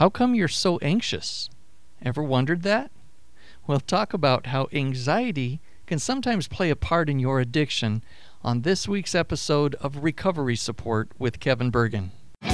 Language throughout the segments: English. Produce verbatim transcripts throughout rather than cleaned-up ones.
How come you're so anxious? Ever wondered that? We'll talk about how anxiety can sometimes play a part in your addiction on this week's episode of Recovery Support with Kevin Bergen.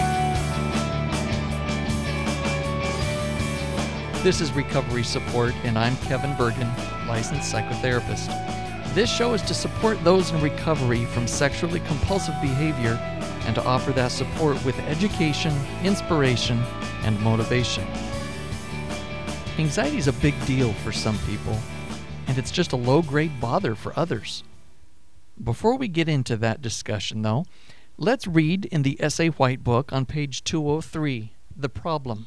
This is Recovery Support, and I'm Kevin Bergen, licensed psychotherapist. This show is to support those in recovery from sexually compulsive behavior and to offer that support with education, inspiration, and motivation. Anxiety is a big deal for some people, and it's just a low-grade bother for others. Before we get into that discussion, though, let's read in the S A White Book on page two oh three, The Problem.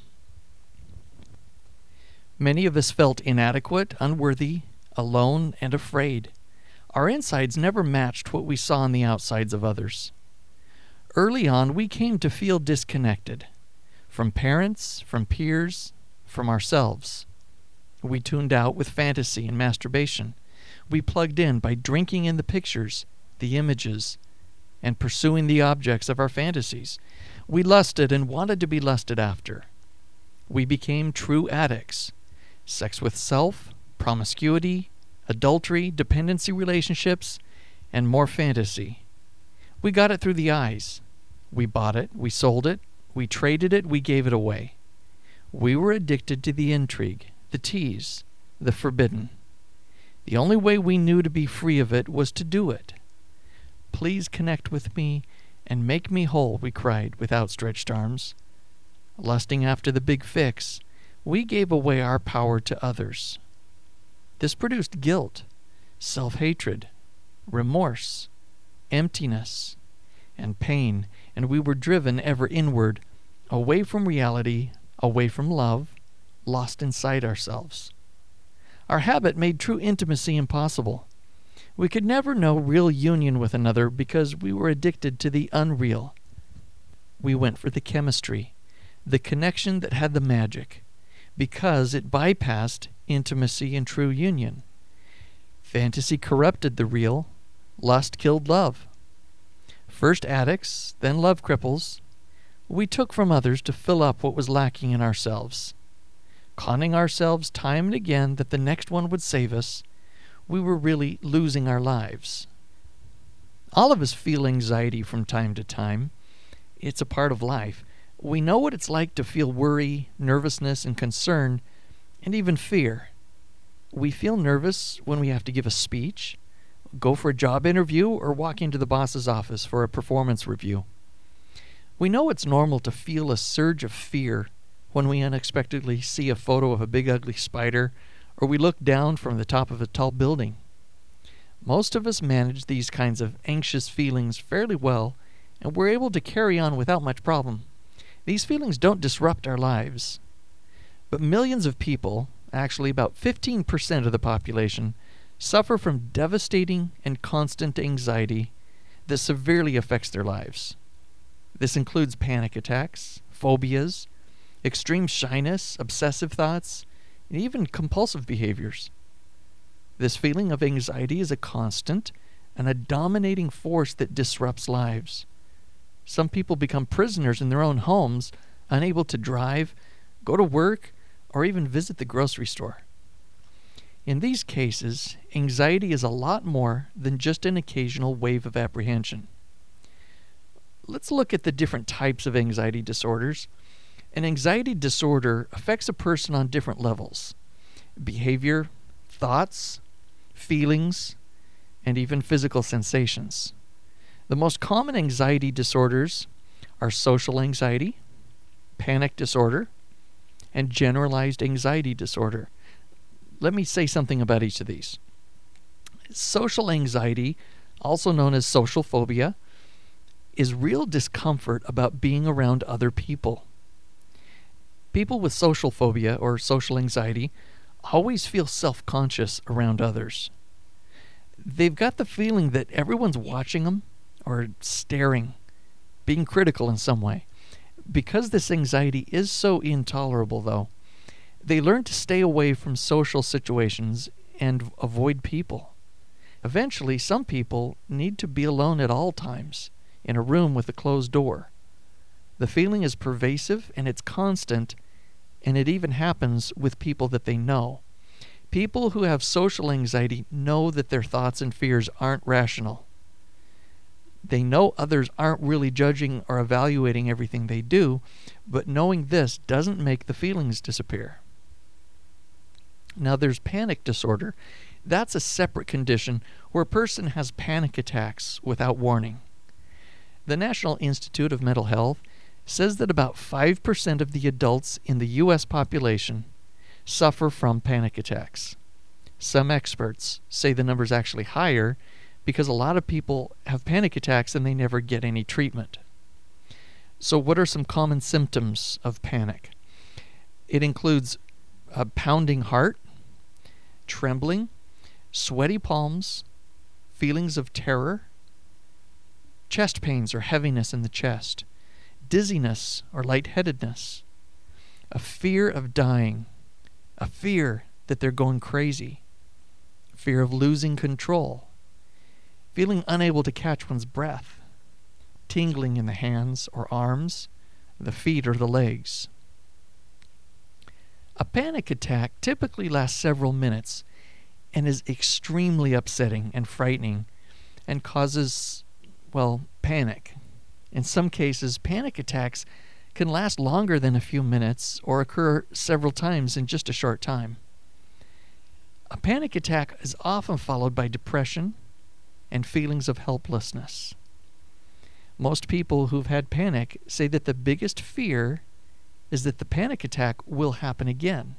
Many of us felt inadequate, unworthy, alone, and afraid. Our insides never matched what we saw on the outsides of others. Early on, we came to feel disconnected from parents, from peers, from ourselves. We tuned out with fantasy and masturbation. We plugged in by drinking in the pictures, the images, and pursuing the objects of our fantasies. We lusted and wanted to be lusted after. We became true addicts. Sex with self, promiscuity, adultery, dependency relationships, and more fantasy. We got it through the eyes. We bought it, we sold it, we traded it, we gave it away. We were addicted to the intrigue, the tease, the forbidden. The only way we knew to be free of it was to do it. Please connect with me and make me whole, we cried with outstretched arms. Lusting after the big fix, we gave away our power to others. This produced guilt, self-hatred, remorse, emptiness, and pain, and we were driven ever inward, away from reality, away from love, lost inside ourselves. Our habit made true intimacy impossible. We could never know real union with another because we were addicted to the unreal. We went for the chemistry, the connection that had the magic, because it bypassed intimacy and true union. Fantasy corrupted the real, lust killed love. First addicts, then love cripples, we took from others to fill up what was lacking in ourselves. Conning ourselves time and again that the next one would save us, we were really losing our lives. All of us feel anxiety from time to time. It's a part of life. We know what it's like to feel worry, nervousness, and concern, and even fear. We feel nervous when we have to give a speech, go for a job interview, or walk into the boss's office for a performance review. We know it's normal to feel a surge of fear when we unexpectedly see a photo of a big ugly spider, or we look down from the top of a tall building. Most of us manage these kinds of anxious feelings fairly well, and we're able to carry on without much problem. These feelings don't disrupt our lives. But millions of people, actually about fifteen percent of the population, suffer from devastating and constant anxiety that severely affects their lives. This includes panic attacks, phobias, extreme shyness, obsessive thoughts, and even compulsive behaviors. This feeling of anxiety is a constant and a dominating force that disrupts lives. Some people become prisoners in their own homes, unable to drive, go to work, or even visit the grocery store. In these cases, anxiety is a lot more than just an occasional wave of apprehension. Let's look at the different types of anxiety disorders. An anxiety disorder affects a person on different levels: behavior, thoughts, feelings, and even physical sensations. The most common anxiety disorders are social anxiety, panic disorder, and generalized anxiety disorder. Let me say something about each of these. Social anxiety, also known as social phobia, is real discomfort about being around other people. People with social phobia or social anxiety always feel self-conscious around others. They've got the feeling that everyone's watching them or staring, being critical in some way. Because this anxiety is so intolerable, though, they learn to stay away from social situations and avoid people. Eventually, some people need to be alone at all times, in a room with a closed door. The feeling is pervasive and it's constant, and it even happens with people that they know. People who have social anxiety know that their thoughts and fears aren't rational. They know others aren't really judging or evaluating everything they do, but knowing this doesn't make the feelings disappear. Now there's panic disorder. That's a separate condition where a person has panic attacks without warning. The National Institute of Mental Health says that about five percent of the adults in the U S population suffer from panic attacks. Some experts say the number is actually higher because a lot of people have panic attacks and they never get any treatment. So what are some common symptoms of panic? It includes a pounding heart, trembling, sweaty palms, feelings of terror, chest pains or heaviness in the chest, dizziness or lightheadedness, a fear of dying, a fear that they're going crazy, fear of losing control, feeling unable to catch one's breath, tingling in the hands or arms, the feet or the legs. A panic attack typically lasts several minutes and is extremely upsetting and frightening and causes, well, panic. In some cases, panic attacks can last longer than a few minutes or occur several times in just a short time. A panic attack is often followed by depression and feelings of helplessness. Most people who've had panic say that the biggest fear is that the panic attack will happen again.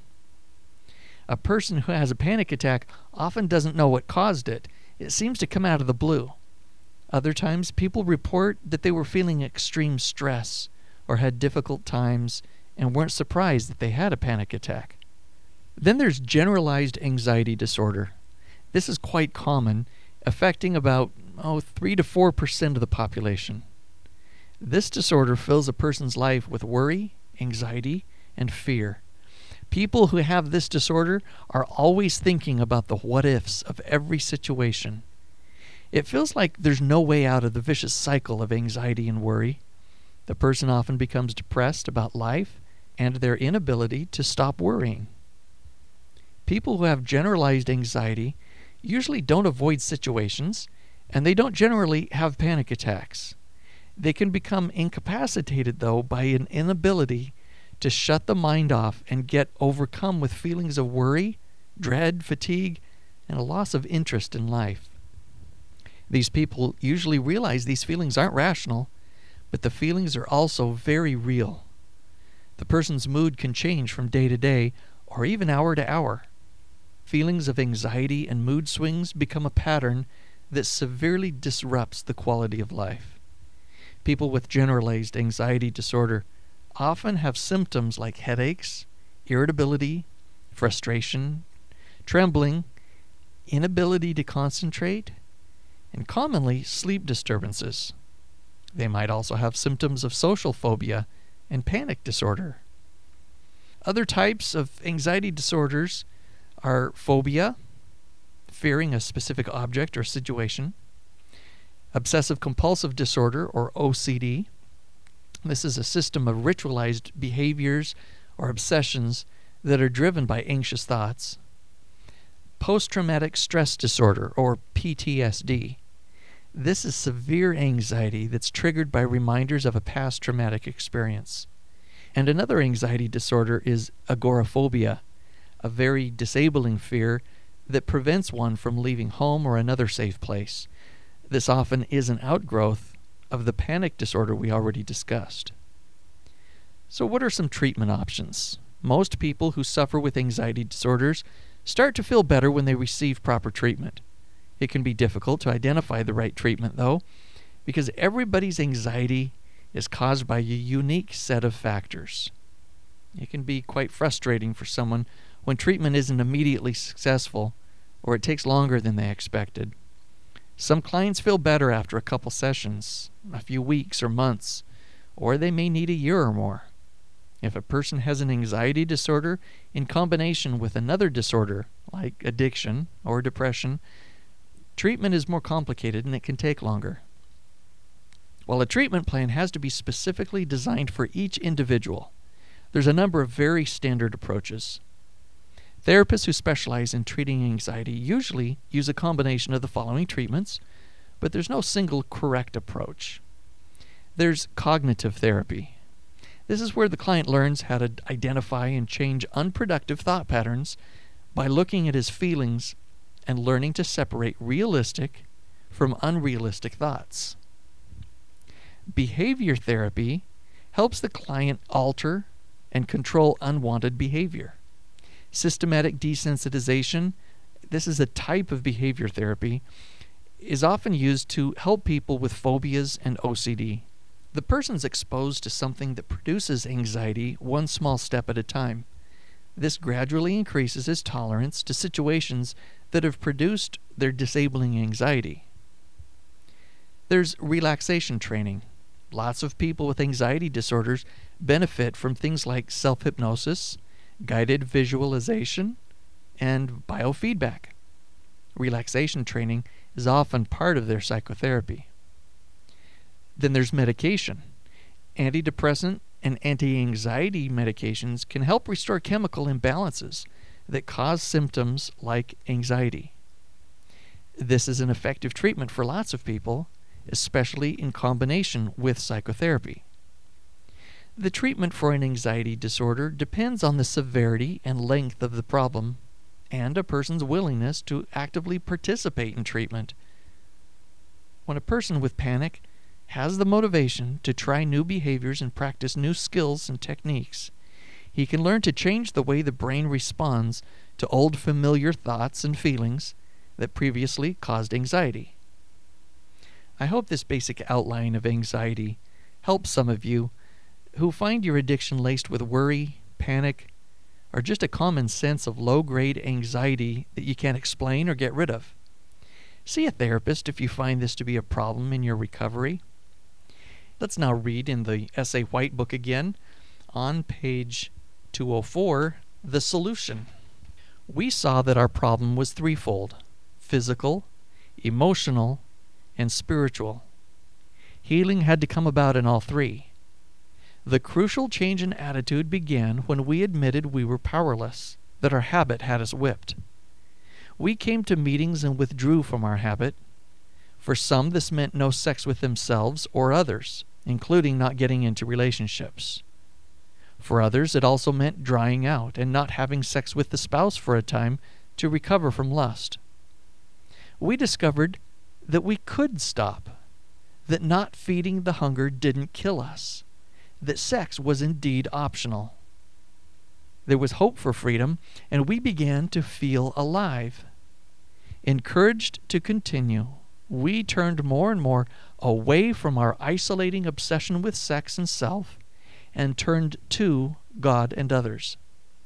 A person who has a panic attack often doesn't know what caused it. It seems to come out of the blue. Other times, people report that they were feeling extreme stress or had difficult times and weren't surprised that they had a panic attack. Then there's generalized anxiety disorder. This is quite common, affecting about oh, three to four percent of the population. This disorder fills a person's life with worry, anxiety, and fear. People who have this disorder are always thinking about the what-ifs of every situation. It feels like there's no way out of the vicious cycle of anxiety and worry. The person often becomes depressed about life and their inability to stop worrying. People who have generalized anxiety usually don't avoid situations, and they don't generally have panic attacks. They can become incapacitated, though, by an inability to shut the mind off and get overcome with feelings of worry, dread, fatigue, and a loss of interest in life. These people usually realize these feelings aren't rational, but the feelings are also very real. The person's mood can change from day to day or even hour to hour. Feelings of anxiety and mood swings become a pattern that severely disrupts the quality of life. People with generalized anxiety disorder often have symptoms like headaches, irritability, frustration, trembling, inability to concentrate, and commonly sleep disturbances. They might also have symptoms of social phobia and panic disorder. Other types of anxiety disorders are phobia, fearing a specific object or situation, obsessive compulsive disorder or O C D. This is a system of ritualized behaviors or obsessions that are driven by anxious thoughts. Post-traumatic stress disorder or P T S D. This is severe anxiety that's triggered by reminders of a past traumatic experience. And another anxiety disorder is agoraphobia, a very disabling fear that prevents one from leaving home or another safe place. This often is an outgrowth of the panic disorder we already discussed. So what are some treatment options? Most people who suffer with anxiety disorders start to feel better when they receive proper treatment. It can be difficult to identify the right treatment, though, because everybody's anxiety is caused by a unique set of factors. It can be quite frustrating for someone when treatment isn't immediately successful or it takes longer than they expected. Some clients feel better after a couple sessions, a few weeks or months, or they may need a year or more. If a person has an anxiety disorder in combination with another disorder, like addiction or depression, treatment is more complicated and it can take longer. While a treatment plan has to be specifically designed for each individual, There's a number of very standard approaches. Therapists who specialize in treating anxiety usually use a combination of the following treatments, but there's no single correct approach. There's cognitive therapy. This is where the client learns how to identify and change unproductive thought patterns by looking at his feelings and learning to separate realistic from unrealistic thoughts. Behavior therapy helps the client alter and control unwanted behavior. Systematic desensitization, this is a type of behavior therapy, is often used to help people with phobias and O C D. The person's exposed to something that produces anxiety one small step at a time. This gradually increases his tolerance to situations that have produced their disabling anxiety. There's relaxation training. Lots of people with anxiety disorders benefit from things like self-hypnosis, guided visualization, and biofeedback. Relaxation training is often part of their psychotherapy. Then there's medication. Antidepressant and anti-anxiety medications can help restore chemical imbalances that cause symptoms like anxiety. This is an effective treatment for lots of people, especially in combination with psychotherapy. The treatment for an anxiety disorder depends on the severity and length of the problem and a person's willingness to actively participate in treatment. When a person with panic has the motivation to try new behaviors and practice new skills and techniques, he can learn to change the way the brain responds to old familiar thoughts and feelings that previously caused anxiety. I hope this basic outline of anxiety helps some of you who find your addiction laced with worry, panic, or just a common sense of low-grade anxiety that you can't explain or get rid of. See a therapist if you find this to be a problem in your recovery. Let's now read in the S A White book again, on page two oh four, the solution. We saw that our problem was threefold: physical, emotional, and spiritual. Healing had to come about in all three. The crucial change in attitude began when we admitted we were powerless, that our habit had us whipped. We came to meetings and withdrew from our habit. For some, this meant no sex with themselves or others, including not getting into relationships. For others, it also meant drying out and not having sex with the spouse for a time to recover from lust. We discovered that we could stop, that not feeding the hunger didn't kill us, that sex was indeed optional. There was hope for freedom, and we began to feel alive. Encouraged to continue, we turned more and more away from our isolating obsession with sex and self and turned to God and others.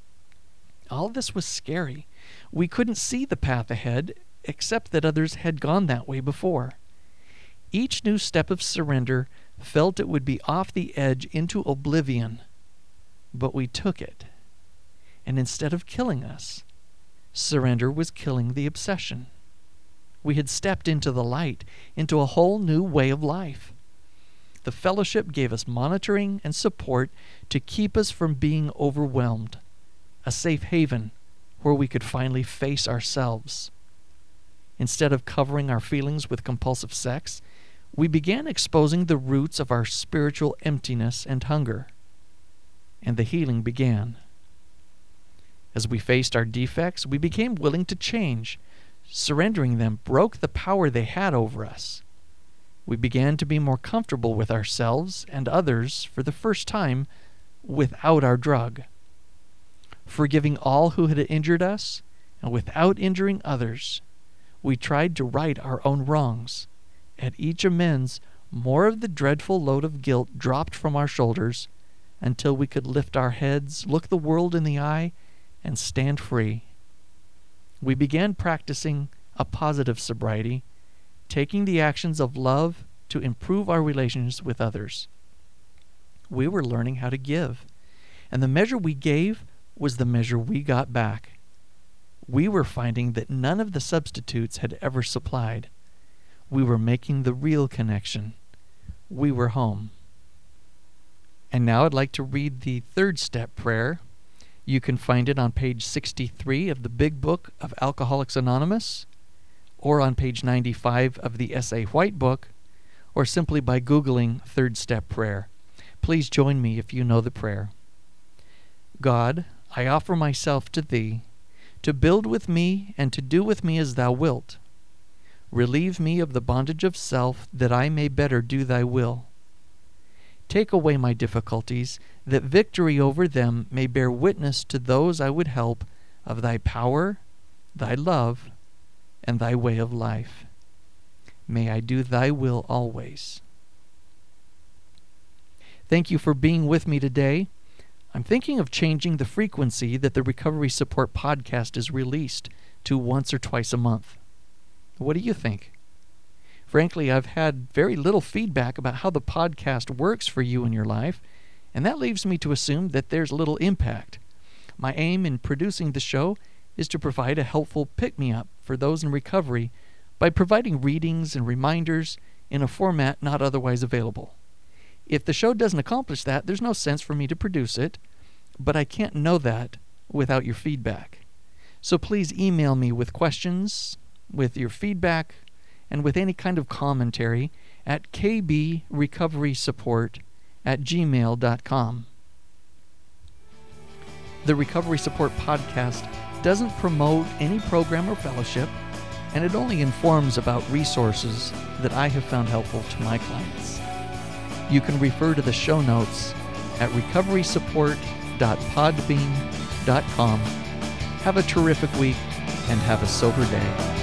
All this was scary. We couldn't see the path ahead, except that others had gone that way before. Each new step of surrender felt it would be off the edge into oblivion, but we took it. And instead of killing us, surrender was killing the obsession. We had stepped into the light, into a whole new way of life. The fellowship gave us monitoring and support to keep us from being overwhelmed, a safe haven where we could finally face ourselves. Instead of covering our feelings with compulsive sex, we began exposing the roots of our spiritual emptiness and hunger, and the healing began. As we faced our defects, we became willing to change. Surrendering them broke the power they had over us. We began to be more comfortable with ourselves and others for the first time without our drug. Forgiving all who had injured us, and without injuring others, we tried to right our own wrongs. At each amends, more of the dreadful load of guilt dropped from our shoulders until we could lift our heads, look the world in the eye, and stand free. We began practicing a positive sobriety, taking the actions of love to improve our relations with others. We were learning how to give, and the measure we gave was the measure we got back. We were finding that none of the substitutes had ever supplied. We were making the real connection. We were home. And now I'd like to read the third step prayer. You can find it on page sixty-three of the Big Book of Alcoholics Anonymous, or on page ninety-five of the S A White Book, or simply by Googling third step prayer. Please join me if you know the prayer. God, I offer myself to Thee, to build with me and to do with me as Thou wilt. Relieve me of the bondage of self, that I may better do Thy will. Take away my difficulties, that victory over them may bear witness to those I would help of Thy power, Thy love, and Thy way of life. May I do Thy will always. Thank you for being with me today. I'm thinking of changing the frequency that the Recovery Support Podcast is released to once or twice a month. What do you think? Frankly, I've had very little feedback about how the podcast works for you in your life, and that leaves me to assume that there's little impact. My aim in producing the show is to provide a helpful pick-me-up for those in recovery by providing readings and reminders in a format not otherwise available. If the show doesn't accomplish that, there's no sense for me to produce it, but I can't know that without your feedback. So please email me with questions, with your feedback, and with any kind of commentary at kbrecoverysupport at gmail dot com. The Recovery Support Podcast doesn't promote any program or fellowship, and it only informs about resources that I have found helpful to my clients. You can refer to the show notes at recovery support dot podbean dot com. Have a terrific week and have a sober day.